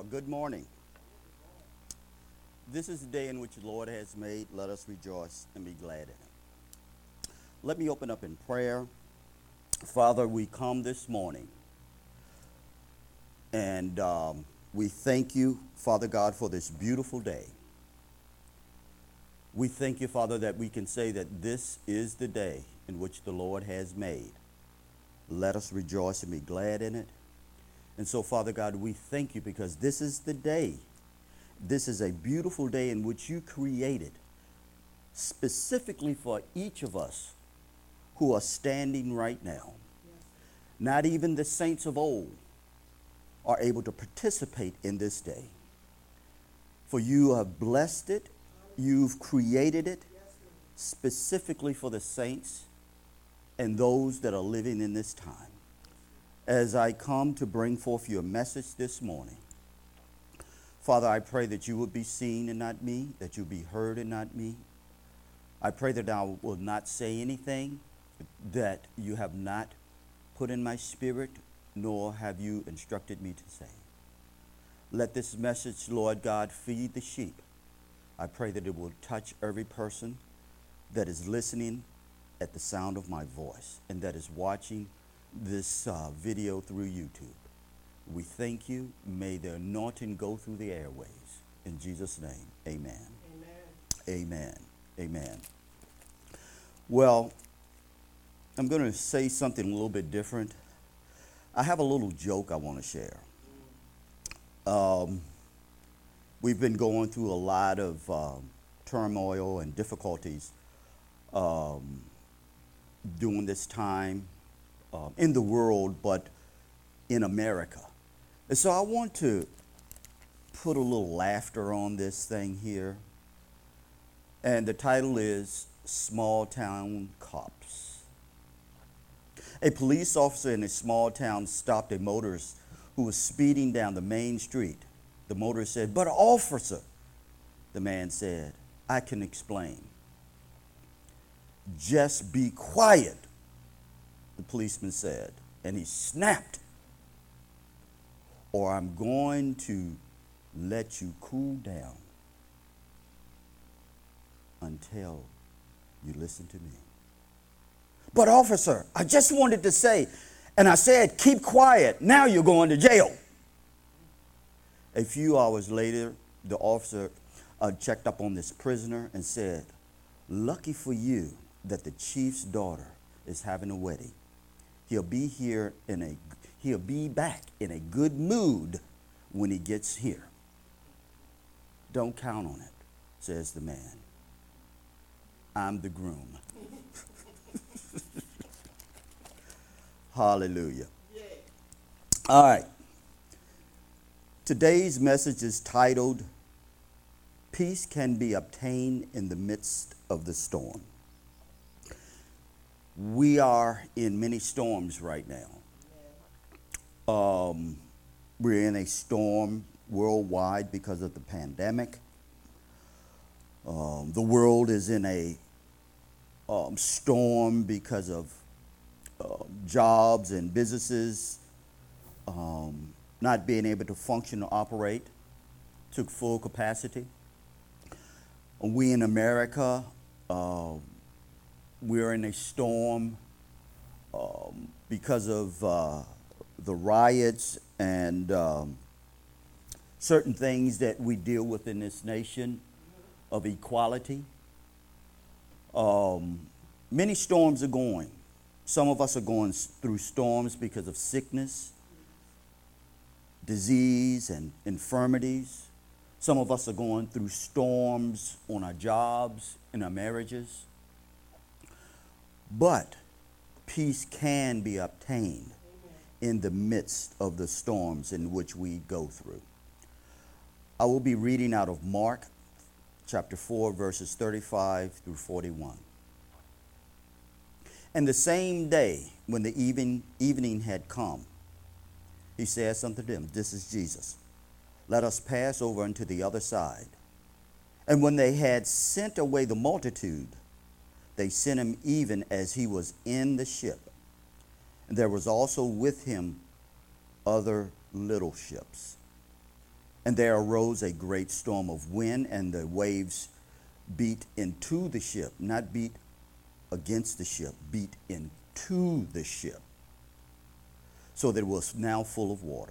Good morning. This is the day in which the Lord has made. Let us rejoice and be glad in it. Let me open up in prayer. Father, we come this morning and we thank you, Father God, for this beautiful day. We thank you, Father, that we can say that this is the day in which the Lord has made. Let us rejoice and be glad in it. And so, Father God, we thank you because this is the day. This is a beautiful day in which you created specifically for each of us who are standing right now. Not even the saints of old are able to participate in this day. For you have blessed it, you've created it specifically for the saints and those that are living in this time. As I come to bring forth your message this morning, Father, I pray that you will be seen and not me, that you'll be heard and not me. I pray that I will not say anything that you have not put in my spirit, nor have you instructed me to say. Let this message, Lord God, feed the sheep. I pray that it will touch every person that is listening at the sound of my voice and that is watching this video through YouTube. We thank you. May the anointing go through the airways. In Jesus' name, amen. Amen. Amen. Well, I'm going to say something a little bit different. I have a little joke I want to share. We've been going through a lot of turmoil and difficulties during this time in the world, but in America. And so I want to put a little laughter on this thing here. And the title is Small Town Cops. A police officer in a small town stopped a motorist who was speeding down the main street. The motorist said, "But officer," the man said, "I can explain." "Just be quiet," the policeman said, and he snapped, "or I'm going to let you cool down until you listen to me." "But officer, I just wanted to say," and I said, "keep quiet. Now you're going to jail." A few hours later, the officer checked up on this prisoner and said, "Lucky for you that the chief's daughter is having a wedding. He'll be back in a good mood when he gets here." "Don't count on it," says the man. "I'm the groom." Hallelujah. All right. Today's message is titled, "Peace Can Be Obtained in the Midst of the Storm." We are in many storms right now. We're in a storm worldwide because of the pandemic. The world is in a storm because of jobs and businesses not being able to function or operate to full capacity. We in America, we're in a storm because of the riots and certain things that we deal with in this nation of equality. Many storms are going. Some of us are going through storms because of sickness, disease, and infirmities. Some of us are going through storms on our jobs, in our marriages. But peace can be obtained in the midst of the storms in which we go through. I will be reading out of Mark chapter 4, verses 35 through 41. "And the same day, when the evening had come, he says unto them," this is Jesus, "Let us pass over unto the other side. And when they had sent away the multitude, they sent him even as he was in the ship. And there was also with him other little ships. And there arose a great storm of wind, and the waves beat into the ship, not beat against the ship, beat into the ship, so that it was now full of water.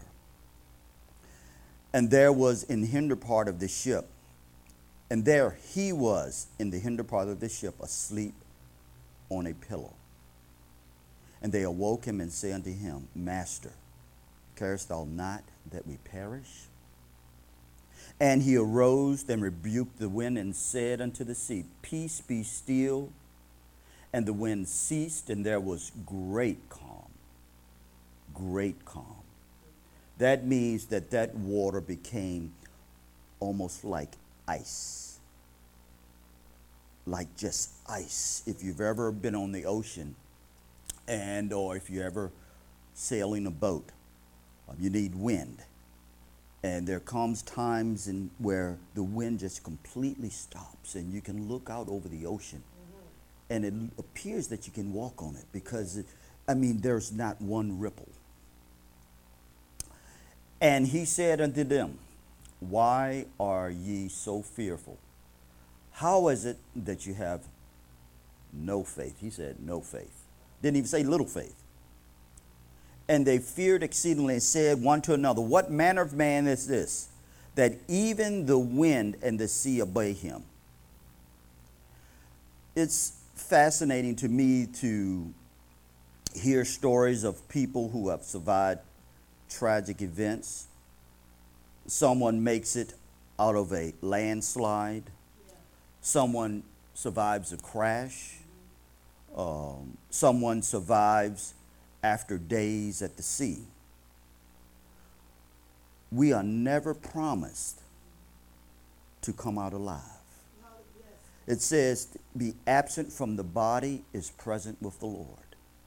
And there was in the hinder part of the ship, and there he was in the hinder part of the ship, asleep on a pillow. And they awoke him and said unto him, Master, carest thou not that we perish? And he arose and rebuked the wind and said unto the sea, Peace, be still. And the wind ceased, and there was great calm. Great calm. That means that that water became almost like ice. Like just ice. If you've ever been on the ocean, and or if you ever sailing a boat, you need wind. And there comes times in where the wind just completely stops, and you can look out over the ocean, and it appears that you can walk on it because, there's not one ripple. And he said unto them, Why are ye so fearful? How is it that you have no faith? He said, no faith. Didn't even say little faith. And they feared exceedingly and said one to another, What manner of man is this, that even the wind and the sea obey him? It's fascinating to me to hear stories of people who have survived tragic events. Someone makes it out of a landslide. Someone survives a crash. Someone survives after days at the sea. We are never promised to come out alive. It says, be absent from the body is present with the Lord.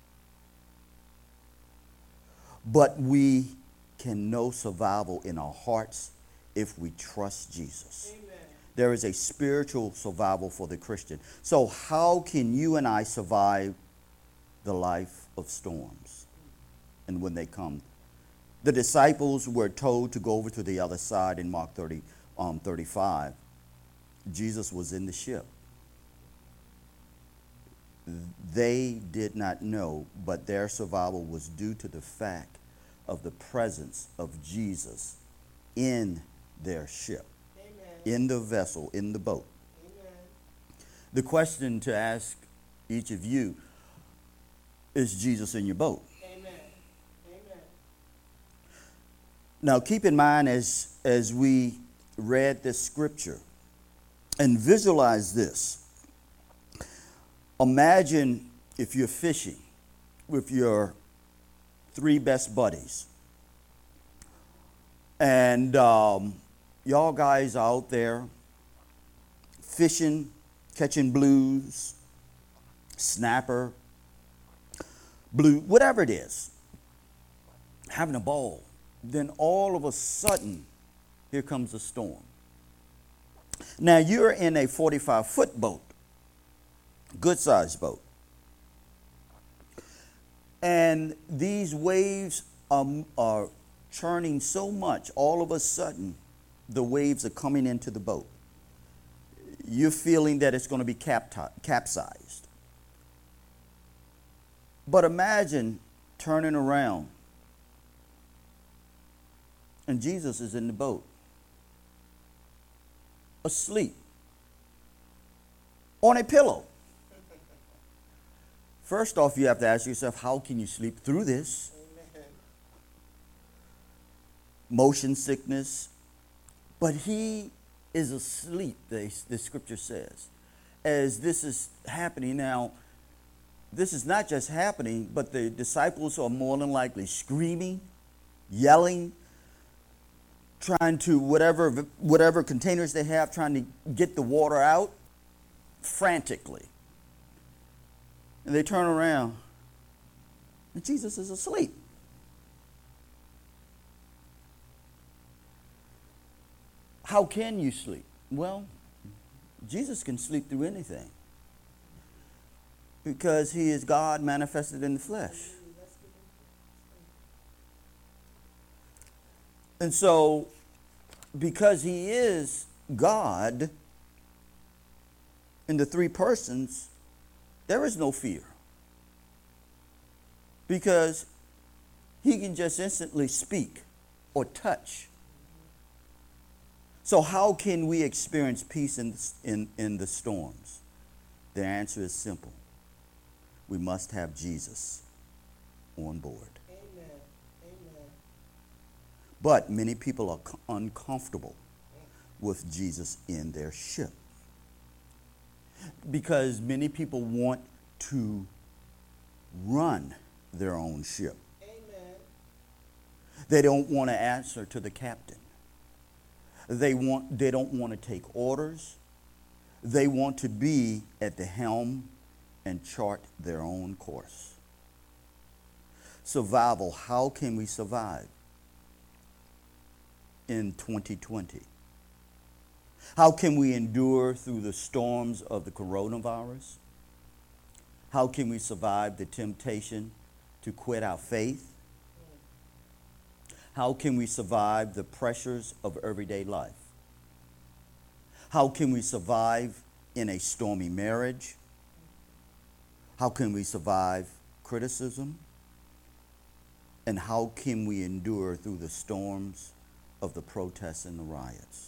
But we can know survival in our hearts if we trust Jesus. Amen. There is a spiritual survival for the Christian. So how can you and I survive the life of storms? And when they come, the disciples were told to go over to the other side in Mark 35. Jesus was in the ship. They did not know, but their survival was due to the fact of the presence of Jesus in their ship. Amen. In the vessel, in the boat. Amen. The question to ask each of you, is Jesus in your boat? Amen. Amen. Now keep in mind as we read this scripture and visualize this. Imagine if you're fishing with your 3 best buddies. And y'all guys are out there fishing, catching blues, snapper, blue, whatever it is, having a ball. Then all of a sudden, here comes a storm. Now you're in a 45-foot boat, good-sized boat. And these waves are churning so much, all of a sudden, the waves are coming into the boat. You're feeling that it's going to be capsized. But imagine turning around, and Jesus is in the boat, asleep, on a pillow. First off, you have to ask yourself, how can you sleep through this? Amen. Motion sickness. But he is asleep, the scripture says. As this is happening now, this is not just happening, but the disciples are more than likely screaming, yelling, trying to, whatever containers they have, trying to get the water out frantically. And they turn around, and Jesus is asleep. How can you sleep? Well, Jesus can sleep through anything because he is God manifested in the flesh. And so because he is God in the three persons, there is no fear. Because he can just instantly speak or touch. So how can we experience peace in the storms? The answer is simple. We must have Jesus on board. Amen. Amen. But many people are uncomfortable with Jesus in their ship. Because many people want to run their own ship. Amen. They don't want to answer to the captain. They don't want to take orders. They want to be at the helm and chart their own course. Survival. How can we survive in 2020? How can we endure through the storms of the coronavirus? How can we survive the temptation to quit our faith? How can we survive the pressures of everyday life? How can we survive in a stormy marriage? How can we survive criticism? And how can we endure through the storms of the protests and the riots?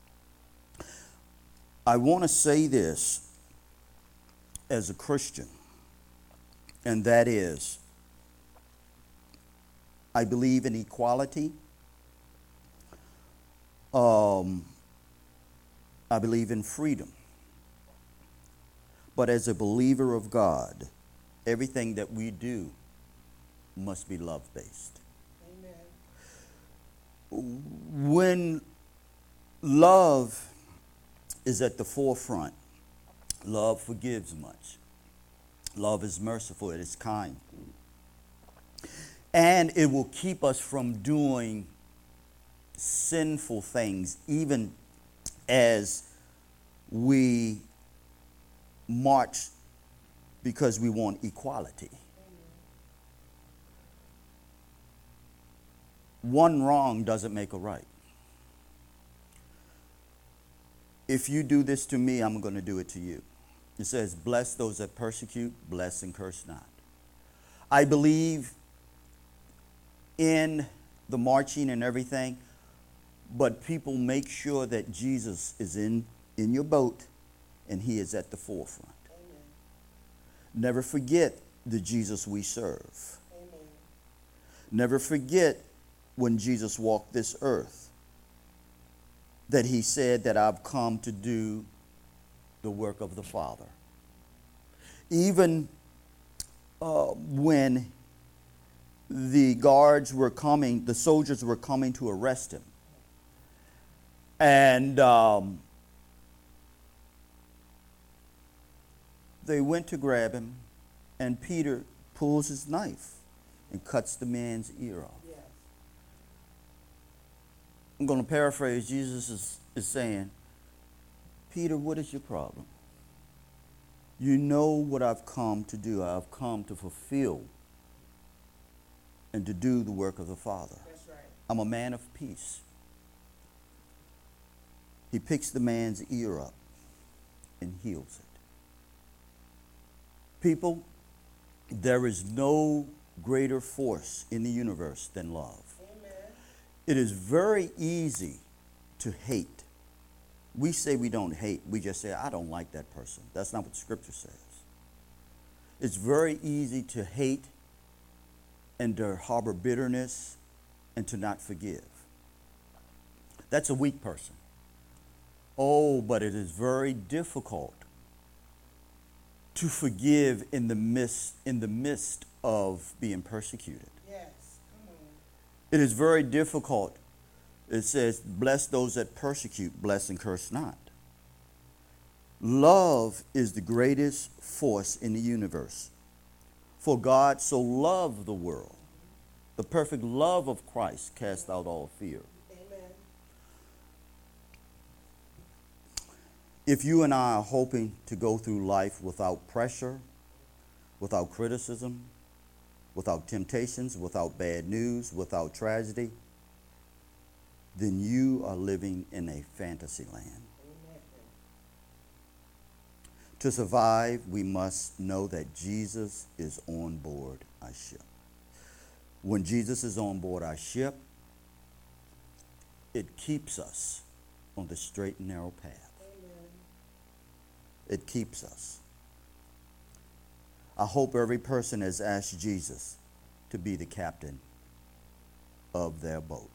I want to say this as a Christian, and that is, I believe in equality. I believe in freedom. But as a believer of God, everything that we do must be love-based. Amen. When love is at the forefront, love forgives much. Love is merciful, it is kind. And it will keep us from doing sinful things, even as we march because we want equality. One wrong doesn't make a right. If you do this to me, I'm going to do it to you. It says, bless those that persecute, bless and curse not. I believe in the marching and everything, but people make sure that Jesus is in your boat and he is at the forefront. Amen. Never forget the Jesus we serve. Amen. Never forget when Jesus walked this earth that he said that I've come to do the work of the Father. Even when the guards were coming, the soldiers were coming to arrest him. And they went to grab him, and Peter pulls his knife and cuts the man's ear off. Yes. I'm going to paraphrase. Jesus is saying, Peter, what is your problem? You know what I've come to do. I've come to fulfill and to do the work of the Father. That's right. I'm a man of peace. He picks the man's ear up and heals it. People, there is no greater force in the universe than love. Amen. It is very easy to hate. We say we don't hate. We just say, I don't like that person. That's not what the scripture says. It's very easy to hate and to harbor bitterness and to not forgive. That's a weak person. Oh, but it is very difficult to forgive in the midst of being persecuted. Yes. Come on. It is very difficult. It says, bless those that persecute, bless and curse not. Love is the greatest force in the universe. For God so loved the world. The perfect love of Christ cast out all fear. Amen. If you and I are hoping to go through life without pressure, without criticism, without temptations, without bad news, without tragedy, then you are living in a fantasy land. Amen. To survive, we must know that Jesus is on board our ship. When Jesus is on board our ship, it keeps us on the straight and narrow path. Amen. It keeps us. I hope every person has asked Jesus to be the captain of their boat.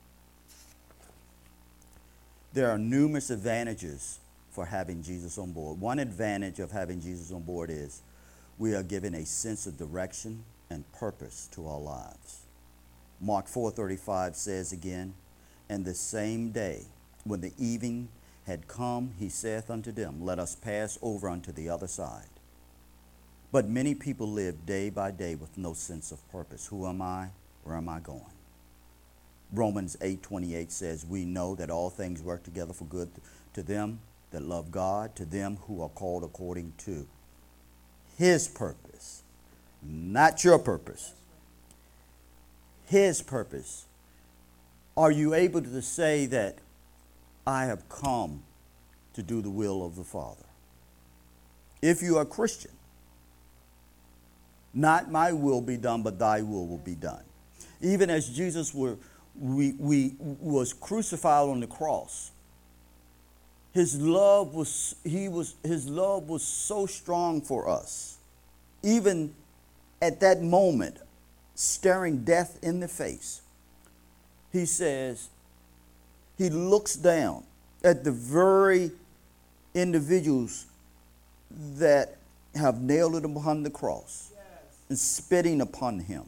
There are numerous advantages for having Jesus on board. One advantage of having Jesus on board is we are given a sense of direction and purpose to our lives. Mark 4:35 says again, "And the same day, when the evening had come, he saith unto them, Let us pass over unto the other side. But many people live day by day with no sense of purpose. Who am I? Where am I going?" Romans 8:28 says, "We know that all things work together for good to them that love God, to them who are called according to his purpose." Not your purpose. His purpose. Are you able to say that I have come to do the will of the Father? If you are a Christian, not my will be done, but thy will be done. Even as Jesus was crucified on the cross, his love was so strong for us. Even at that moment, staring death in the face, he says, he looks down at the very individuals that have nailed him upon the cross, Yes. and spitting upon him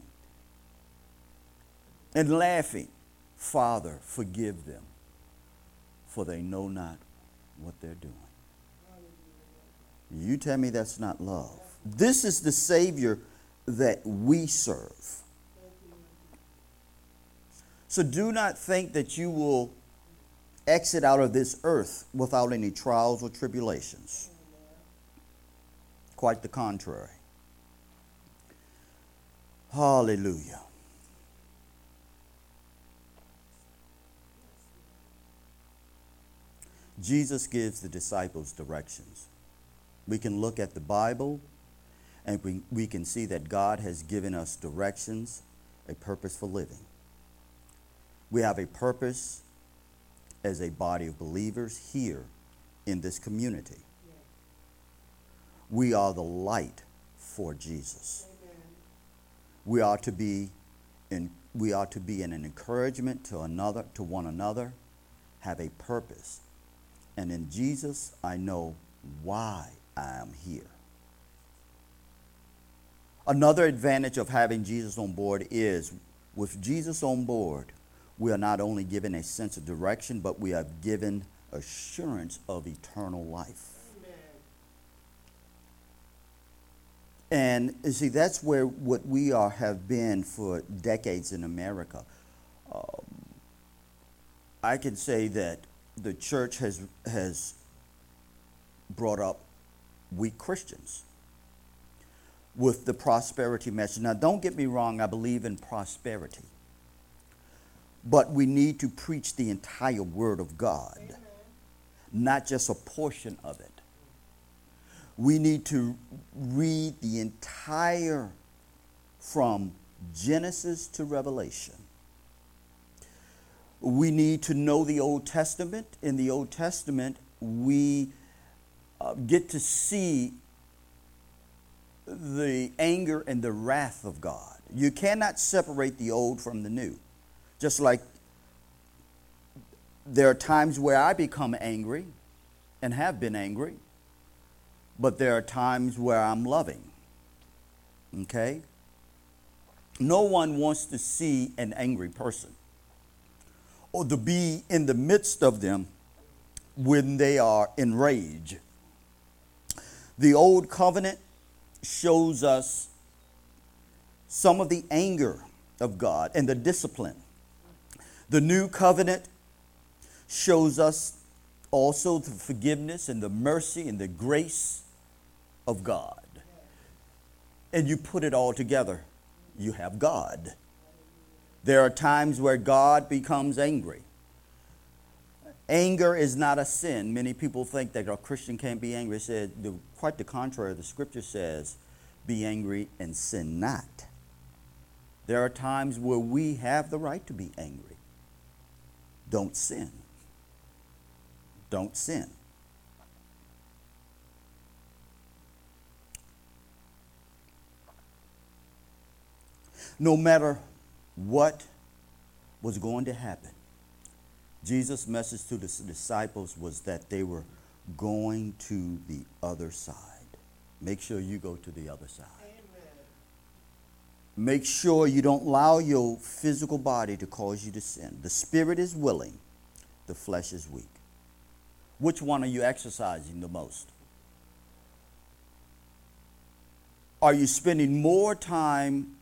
and laughing, "Father, forgive them, for they know not what they're doing." You tell me that's not love. This is the Savior that we serve. So do not think that you will exit out of this earth without any trials or tribulations. Quite the contrary. Hallelujah. Jesus gives the disciples directions. We can look at the Bible and we can see that God has given us directions, a purpose for living. We have a purpose as a body of believers here in this community. We are the light for Jesus. Amen. We are to be an encouragement to one another, have a purpose. And in Jesus, I know why I am here. Another advantage of having Jesus on board is, with Jesus on board, we are not only given a sense of direction, but we are given assurance of eternal life. Amen. And you see, that's where what we have been for decades in America. I can say that the church has brought up weak Christians with the prosperity message. Now, don't get me wrong, I believe in prosperity. But we need to preach the entire Word of God, Amen. not just a portion of it. We need to read the entire, from Genesis to Revelation. We need to know the Old Testament. In the Old Testament, we get to see the anger and the wrath of God. You cannot separate the old from the new. Just like there are times where I become angry and have been angry, but there are times where I'm loving. Okay? No one wants to see an angry person or to be in the midst of them when they are enraged. The old covenant shows us some of the anger of God and the discipline. The new covenant shows us also the forgiveness and the mercy and the grace of God. And you put it all together, you have God. There are times where God becomes angry. Anger is not a sin. Many people think that a Christian can't be angry. It said quite the contrary. The scripture says, be angry and sin not. There are times where we have the right to be angry. Don't sin. Don't sin. No matter what was going to happen, Jesus' message to the disciples was that they were going to the other side. Make sure you go to the other side. Amen. Make sure you don't allow your physical body to cause you to sin. The spirit is willing, the flesh is weak. Which one are you exercising the most? Are you spending more time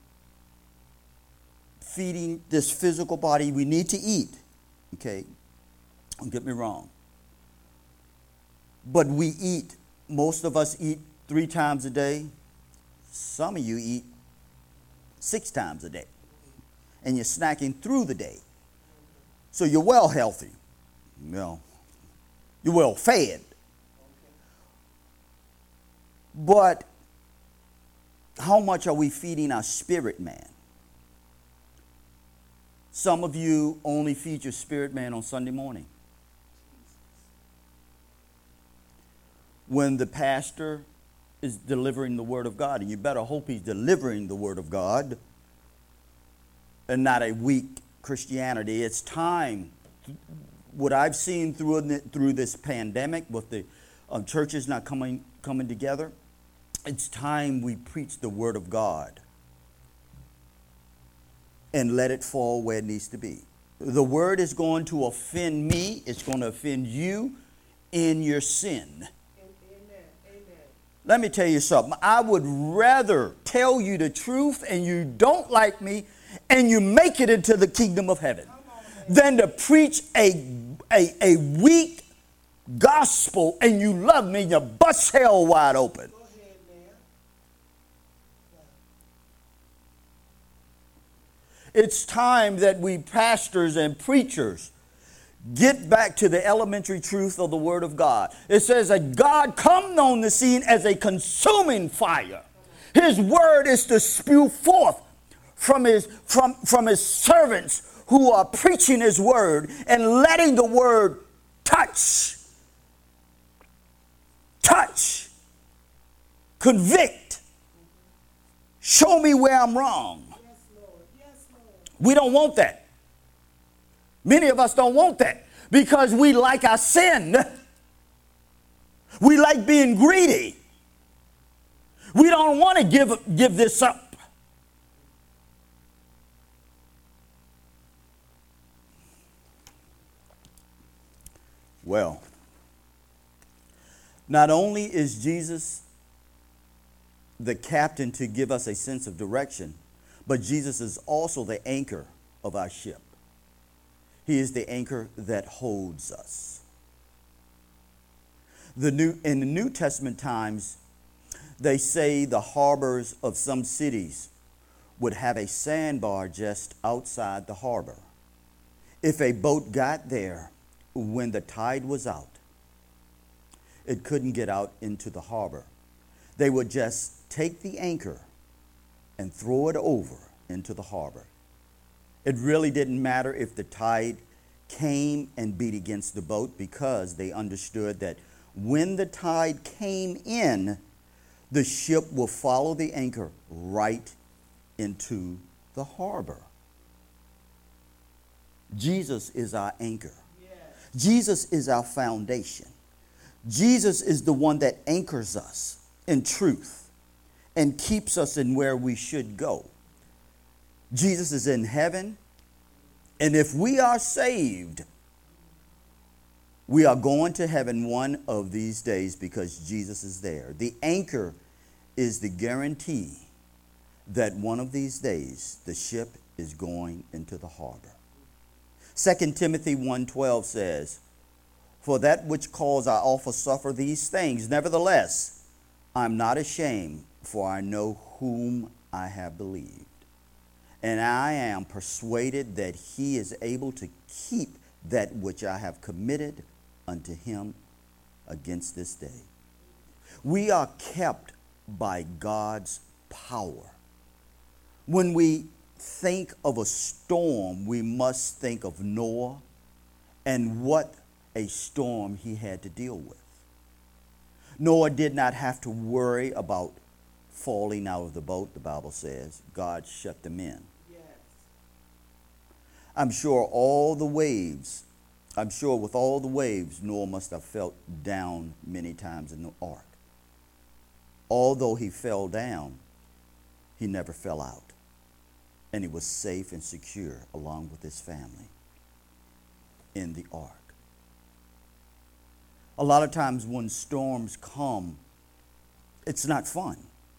feeding this physical body? We need to eat, okay? Don't get me wrong. But we eat, most of us eat 3 times a day. Some of you eat 6 times a day. And you're snacking through the day. So you're well healthy. You know, you're well fed. But how much are we feeding our spirit man? Some of you only feed your spirit man on Sunday morning. When the pastor is delivering the word of God, and you better hope he's delivering the word of God and not a weak Christianity. It's time. What I've seen through this pandemic with the churches not coming together, it's time we preach the word of God and let it fall where it needs to be. The word is going to offend me. It's going to offend you in your sin. Let me tell you something. I would rather tell you the truth and you don't like me and you make it into the kingdom of heaven than to preach a weak gospel and you love me and you bust hell wide open. It's time that we pastors and preachers get back to the elementary truth of the Word of God. It says that God comes on the scene as a consuming fire. His word is to spew forth from his servants who are preaching his word and letting the word touch, convict, show me where I'm wrong. We don't want that. Many of us don't want that because we like our sin. We like being greedy. We don't want to give this up. Well, not only is Jesus the captain to give us a sense of direction, but Jesus is also the anchor of our ship. He is the anchor that holds us. In the New Testament times, they say the harbors of some cities would have a sandbar just outside the harbor. If a boat got there when the tide was out, it couldn't get out into the harbor. They would just take the anchor and throw it over into the harbor. It really didn't matter if the tide came and beat against the boat because they understood that when the tide came in, the ship will follow the anchor right into the harbor. Jesus is our anchor. Yes. Jesus is our foundation. Jesus is the one that anchors us in truth and keeps us in where we should go. Jesus is in heaven, and if we are saved, we are going to heaven one of these days because Jesus is there. The anchor is the guarantee that one of these days the ship is going into the harbor. 2 Timothy 1:12 says, "For that which cause I often suffer these things, nevertheless, I'm not ashamed, for I know whom I have believed. And I am persuaded that he is able to keep that which I have committed unto him against this day. We are kept by God's power. When we think of a storm, we must think of Noah and what a storm he had to deal with. Noah did not have to worry about falling out of the boat, the Bible says. God shut them in. Yes. I'm sure with all the waves, Noah must have felt down many times in the ark. Although he fell down, he never fell out. And he was safe and secure along with his family in the ark. A lot of times when storms come, it's not fun.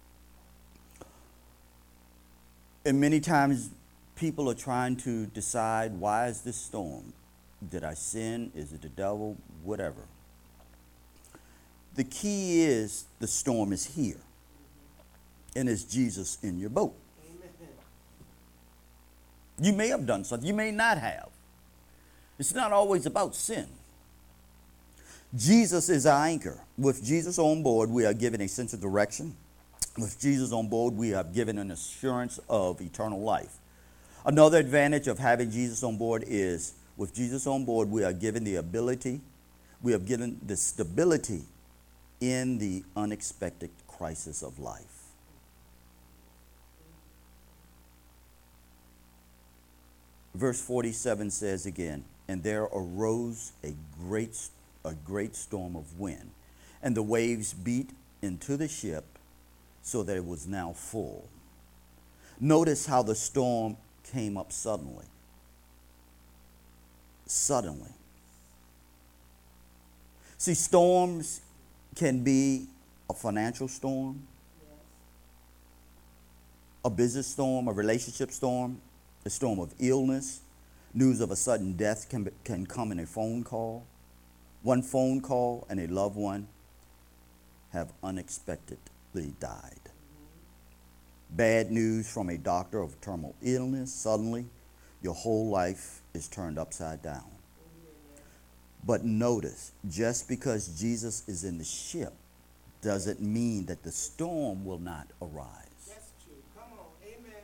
And many times people are trying to decide, why is this storm? Did I sin? Is it the devil? Whatever. The key is the storm is here. And it's Jesus in your boat. Amen. You may have done something. You may not have. It's not always about sin. Jesus is our anchor. With Jesus on board, we are given a sense of direction. With Jesus on board, we are given an assurance of eternal life. Another advantage of having Jesus on board is, with Jesus on board, we are given the ability, we are given the stability in the unexpected crisis of life. Verse 47 says again, and there arose a great storm of wind, and the waves beat into the ship so that it was now full. Notice how the storm came up suddenly. Suddenly. See, storms can be a financial storm, Yes. a business storm, a relationship storm, a storm of illness. News of a sudden death can come in a phone call. One phone call and a loved one have unexpectedly died. Bad news from a doctor of terminal illness. Suddenly, your whole life is turned upside down. But notice, just because Jesus is in the ship doesn't mean that the storm will not arise. That's true. Come on. Amen.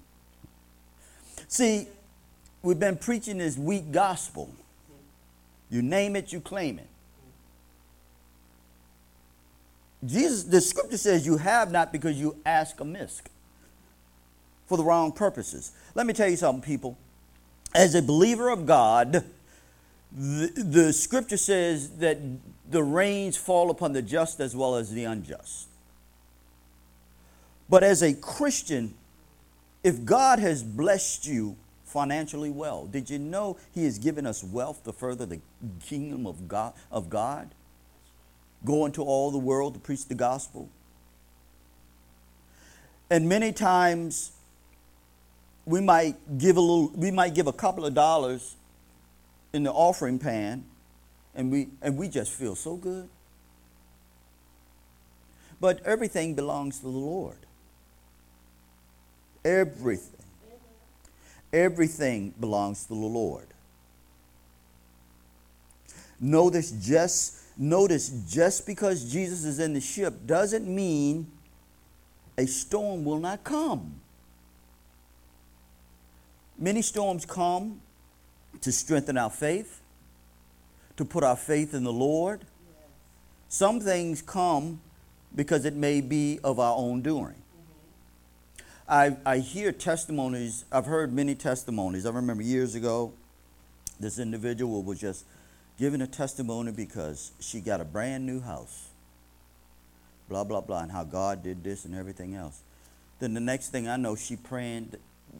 See, we've been preaching this weak gospel. You name it, you claim it. Jesus, the scripture says you have not because you ask amiss for the wrong purposes. Let me tell you something, people. As a believer of God, the scripture says that the rains fall upon the just as well as the unjust. But as a Christian, if God has blessed you financially well, did you know he has given us wealth to further the kingdom of God? Go into all the world to preach the gospel. And many times we might give a couple of dollars in the offering pan, and we just feel so good. But everything belongs to the Lord. Everything. Everything belongs to the Lord. Notice just because Jesus is in the ship doesn't mean a storm will not come. Many storms come to strengthen our faith, to put our faith in the Lord. Yes. Some things come because it may be of our own doing. I hear testimonies. I've heard many testimonies. I remember years ago, this individual was just giving a testimony because she got a brand new house. Blah, blah, blah, and how God did this and everything else. Then the next thing I know, she praying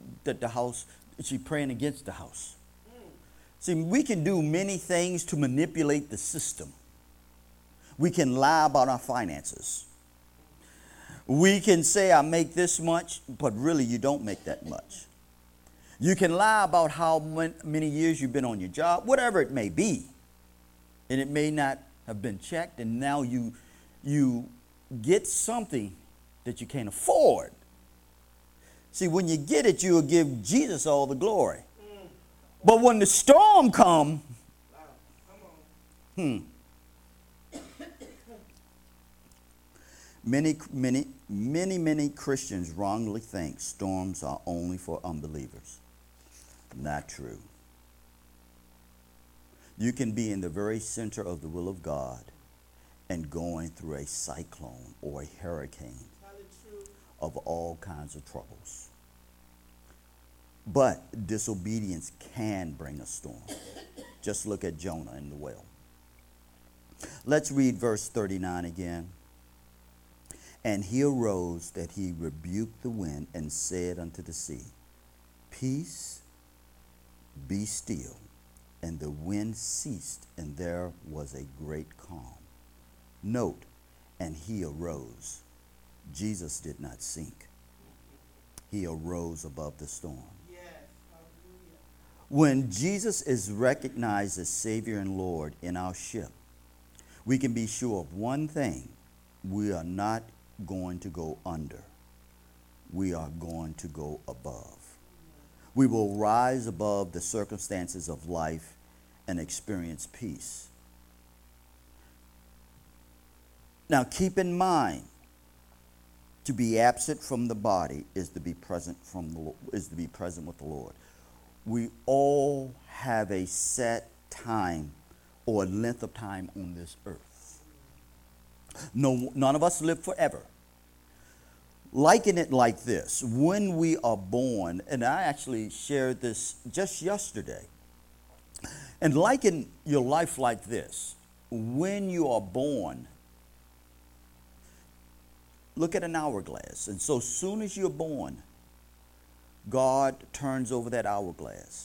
against the house. See, we can do many things to manipulate the system. We can lie about our finances. We can say, I make this much, but really you don't make that much. You can lie about how many years you've been on your job, whatever it may be. And it may not have been checked, and now you get something that you can't afford. See, when you get it, you'll give Jesus all the glory. But when the storm come, Come on. many Christians wrongly think storms are only for unbelievers. Not true. You can be in the very center of the will of God and going through a cyclone or a hurricane Tell the truth. of all kinds of troubles. But disobedience can bring a storm. Just look at Jonah in the whale. Let's read verse 39 again. And he arose that he rebuked the wind and said unto the sea, Peace, be still. And the wind ceased, and there was a great calm. Note, and he arose. Jesus did not sink. He arose above the storm. Yes. Hallelujah. When Jesus is recognized as Savior and Lord in our ship, we can be sure of one thing: we are not going to go under. We are going to go above. We will rise above the circumstances of life and experience peace. Now keep in mind, to be absent from the body is to be present with the Lord. We all have a set time or length of time on this earth. None of us live forever. Liken it like this: when we are born, and I actually shared this just yesterday, and liken your life like this: when you are born, look at an hourglass, and so soon as you're born, God turns over that hourglass,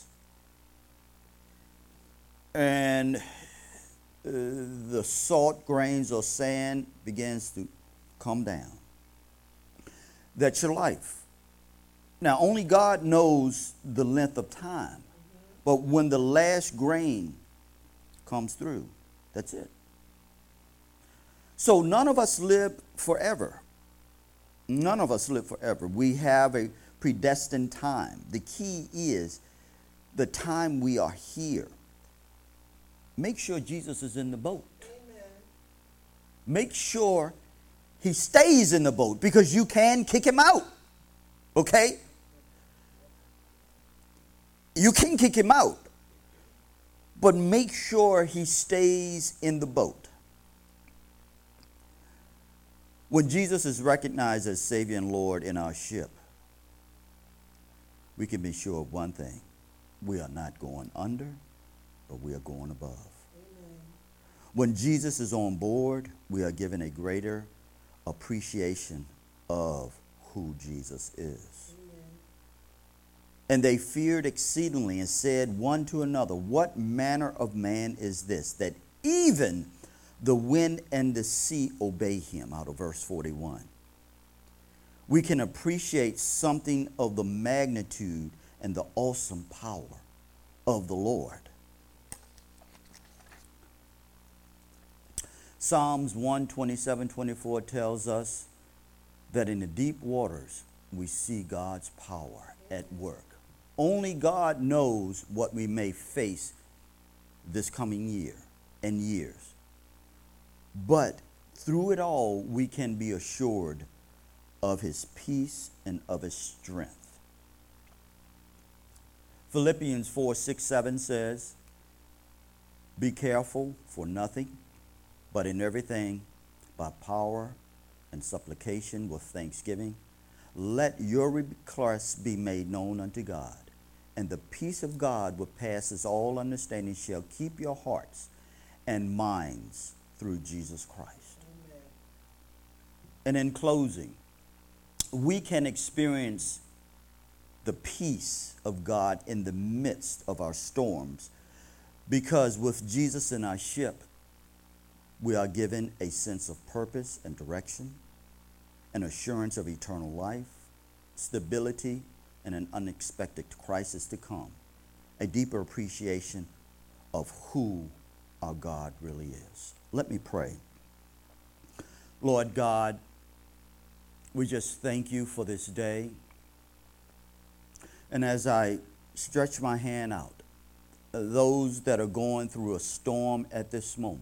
and the salt grains or sand begins to come down. That's your life. Now, only God knows the length of time, but when the last grain comes through, that's it. So none of us live forever. None of us live forever. We have a predestined time. The key is the time we are here. Make sure Jesus is in the boat. Amen. Make sure he stays in the boat, because you can kick him out. Okay? You can kick him out. But make sure he stays in the boat. When Jesus is recognized as Savior and Lord in our ship, we can be sure of one thing: we are not going under, but we are going above. Amen. When Jesus is on board, we are given a greater appreciation of who Jesus is. Amen. And they feared exceedingly and said one to another, What manner of man is this, that even the wind and the sea obey him? Out of verse 41. We can appreciate something of the magnitude and the awesome power of the Lord. Psalms 127:24 tells us that in the deep waters we see God's power at work. Only God knows what we may face this coming year and years. But through it all, we can be assured of his peace and of his strength. Philippians 4:6-7 says, Be careful for nothing, but in everything, by power and supplication with thanksgiving, let your requests be made known unto God. And the peace of God, which passes all understanding, shall keep your hearts and minds through Jesus Christ. Amen. And in closing, we can experience the peace of God in the midst of our storms, because with Jesus in our ship, we are given a sense of purpose and direction, an assurance of eternal life, stability, and an unexpected crisis to come, a deeper appreciation of who our God really is. Let me pray. Lord God, we just thank you for this day. And as I stretch my hand out, those that are going through a storm at this moment.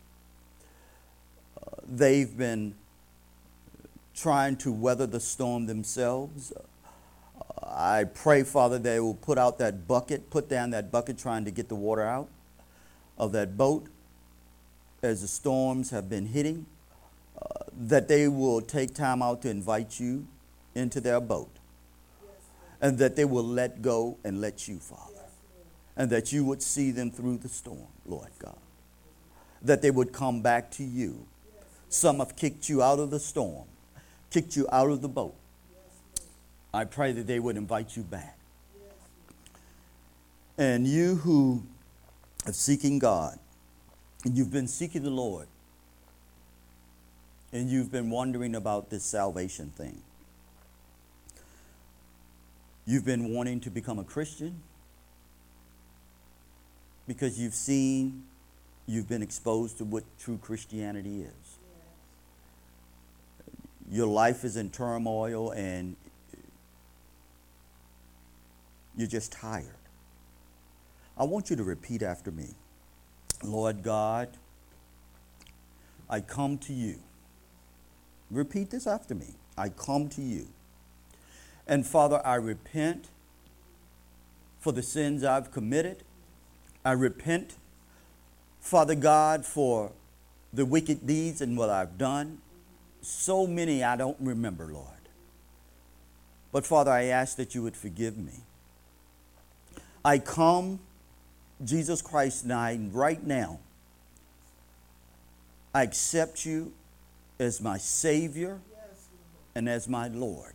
They've been trying to weather the storm themselves. I pray, Father, they will put down that bucket trying to get the water out of that boat as the storms have been hitting, that they will take time out to invite you into their boat, and that they will let go and let you, Father, and that you would see them through the storm, Lord God, that they would come back to you. Some have kicked you out of the storm, kicked you out of the boat. I pray that they would invite you back. And you who are seeking God, and you've been seeking the Lord, and you've been wondering about this salvation thing. You've been wanting to become a Christian because you've been exposed to what true Christianity is. Your life is in turmoil and you're just tired. I want you to repeat after me. Lord God, I come to you. Repeat this after me. I come to you. And Father, I repent for the sins I've committed. I repent, Father God, for the wicked deeds and what I've done. So many I don't remember, Lord. But Father, I ask that you would forgive me. I come, Jesus Christ, right now. I accept you as my Savior and as my Lord.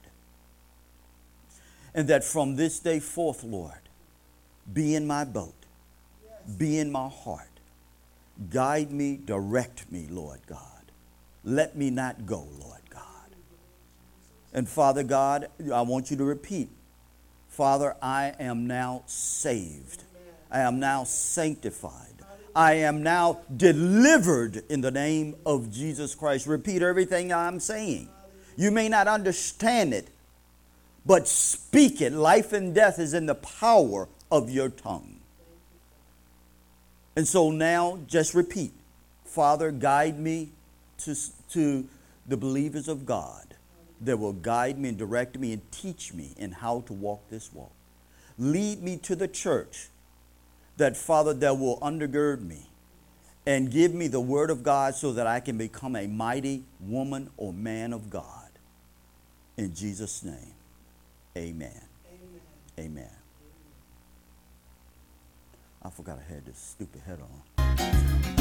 And that from this day forth, Lord, be in my boat, be in my heart. Guide me, direct me, Lord God. Let me not go, Lord God. And Father God, I want you to repeat. Father, I am now saved. I am now sanctified. I am now delivered in the name of Jesus Christ. Repeat everything I'm saying. You may not understand it, but speak it. Life and death is in the power of your tongue. And so now just repeat. Father, guide me to the believers of God that will guide me and direct me and teach me in how to walk this walk. Lead me to the church that, Father, that will undergird me and give me the word of God so that I can become a mighty woman or man of God. In Jesus' name, amen. Amen. I forgot I had this stupid head on.